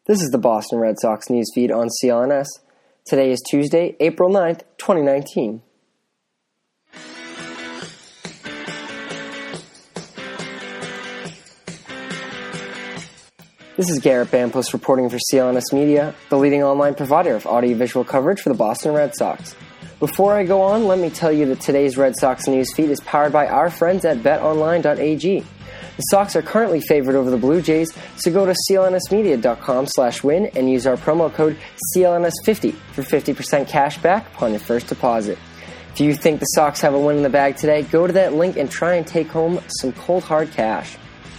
This is the Boston Red Sox news feed on CLNS. Today is Tuesday, April 9th, 2019. This is Garrett Bampos reporting for CLNS Media, the leading online provider of audiovisual coverage for the Boston Red Sox. Before I go on, let me tell you that today's Red Sox news feed is powered by our friends at betonline.ag. The Sox are currently favored over the Blue Jays, so go to clnsmedia.com/win and use our promo code CLNS50 for 50% cash back upon your first deposit. If you think the Sox have a win in the bag today, go to that link and try and take home some cold hard cash.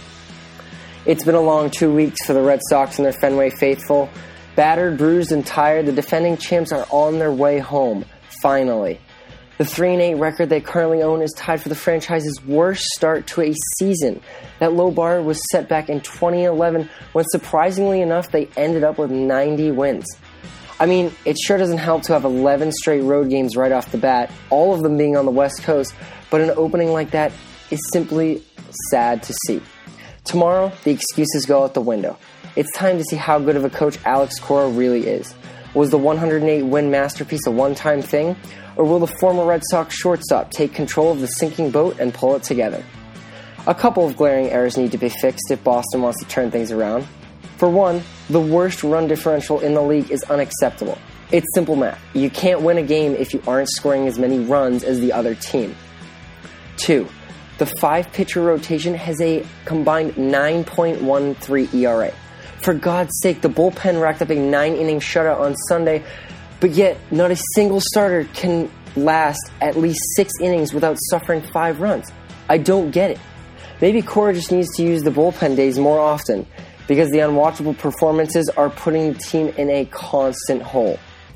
It's been a long 2 weeks for the Red Sox and their Fenway faithful. Battered, bruised, and tired, the defending champs are on their way home, finally. The 3-8 record they currently own is tied for the franchise's worst start to a season. That low bar was set back in 2011 when, surprisingly enough, they ended up with 90 wins. I mean, it sure doesn't help to have 11 straight road games right off the bat, all of them being on the West Coast, but an opening like that is simply sad to see. Tomorrow, the excuses go out the window. It's time to see how good of a coach Alex Cora really is. Was the 108-win masterpiece a one-time thing? Or will the former Red Sox shortstop take control of the sinking boat and pull it together? A couple of glaring errors need to be fixed if Boston wants to turn things around. For one, the worst run differential in the league is unacceptable. It's simple math. You can't win a game if you aren't scoring as many runs as the other team. 2. The 5-pitcher rotation has a combined 9.13 ERA. For God's sake, the bullpen racked up a 9-inning shutout on Sunday, but yet not a single starter can last at least 6 innings without suffering 5 runs. I don't get it. Maybe Cora just needs to use the bullpen days more often, because the unwatchable performances are putting the team in a constant hole.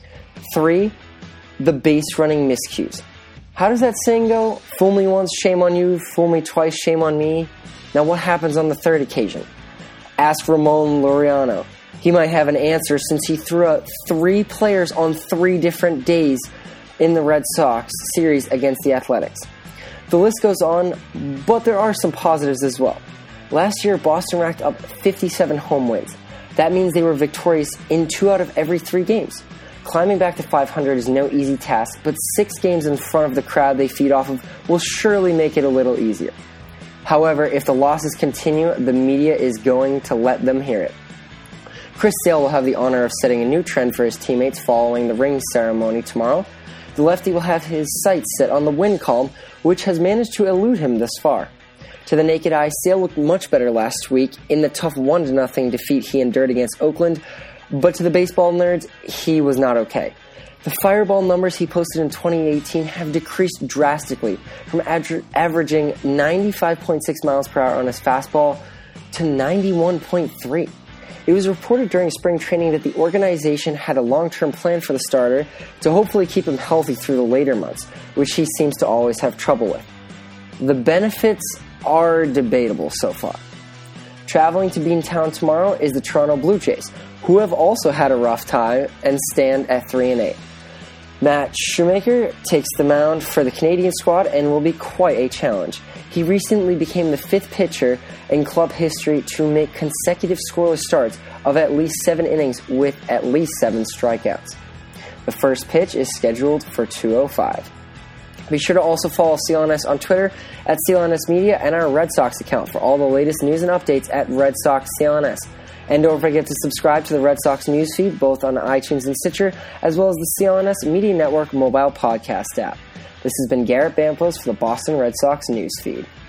3, the base running miscues. How does that saying go? Fool me once, shame on you. Fool me twice, shame on me. Now what happens on the third occasion? Ask Ramon Laureano. He might have an answer since he threw out 3 players on 3 different days in the Red Sox series against the Athletics. The list goes on, but there are some positives as well. Last year, Boston racked up 57 home wins. That means they were victorious in 2 out of every 3 games. Climbing back to 500 is no easy task, but 6 games in front of the crowd they feed off of will surely make it a little easier. However, if the losses continue, the media is going to let them hear it. Chris Sale will have the honor of setting a new trend for his teammates following the ring ceremony tomorrow. The lefty will have his sights set on the win column, which has managed to elude him thus far. To the naked eye, Sale looked much better last week in the tough 1-0 defeat he endured against Oakland, but to the baseball nerds, he was not okay. The fireball numbers he posted in 2018 have decreased drastically from averaging 95.6 miles per hour on his fastball to 91.3. It was reported during spring training that the organization had a long-term plan for the starter to hopefully keep him healthy through the later months, which he seems to always have trouble with. The benefits are debatable so far. Traveling to Beantown tomorrow is the Toronto Blue Jays, who have also had a rough time and stand at 3-8. Matt Shoemaker takes the mound for the Canadian squad and will be quite a challenge. He recently became the 5th pitcher in club history to make consecutive scoreless starts of at least 7 innings with at least 7 strikeouts. The first pitch is scheduled for 2:05. Be sure to also follow CLNS on Twitter at CLNS Media and our Red Sox account for all the latest news and updates at Red Sox CLNS. And don't forget to subscribe to the Red Sox newsfeed both on iTunes and Stitcher, as well as the CLNS Media Network mobile podcast app. This has been Garrett Bampos for the Boston Red Sox newsfeed.